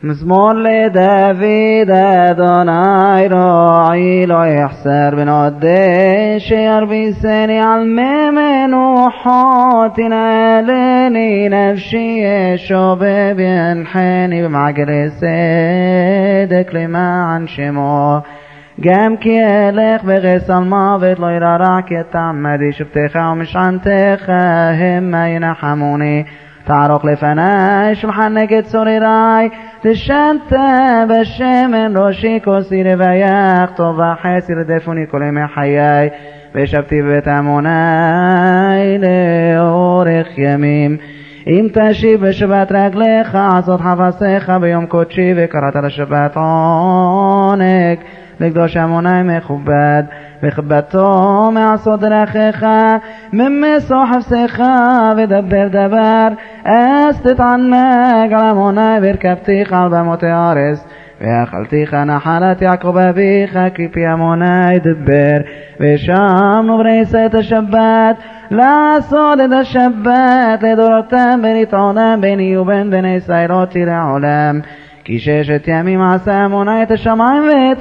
مزمور لداود أدوناي راعي لا يحسر بنادي شير بيساني علمي منوحاتنا لني نفشي شباب ينحني بمعقل سيدك لما عن شمو قام كيالك بغيس الماضي لا يرارعك يتعمدي شبتخا ومش عنتخا هم ينحموني تعرق لفناي شمحنك تسوري راي تشانتا بشمن روشي كوسير بياق طوبا حاسر دفوني كل محياي بشبتي بتاموناي لأورخ يميم אם תשיב בשבת רגליך עשות חפשיך ביום קודשי וקראת לשבת עונג לקדוש המוני מכובד וכבדתו מעשות דרכיך ממסו חפשיך ודבר דבר אז תתענג על המוני והרכבתיך על במות הארץ ואכלתיך נחלת יעקב אביך כפי המוני דבר ושמנו בריסה את השבת לעשות את השבת לדורותם ולטעונם ביני ובין בני ישראל אותי לעולם כי 6 ימים עשה המוני את השמיים ואת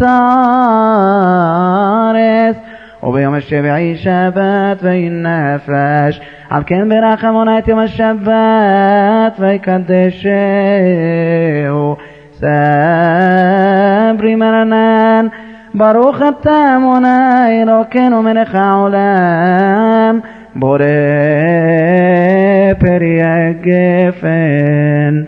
הארץ וביום השביעי שבת וינפש על כן ברך המוני את יום השבת ויקדשהו סברי מרנן ברוך אתה מוני אלוקינו מלך העולם בורא פרי הגפן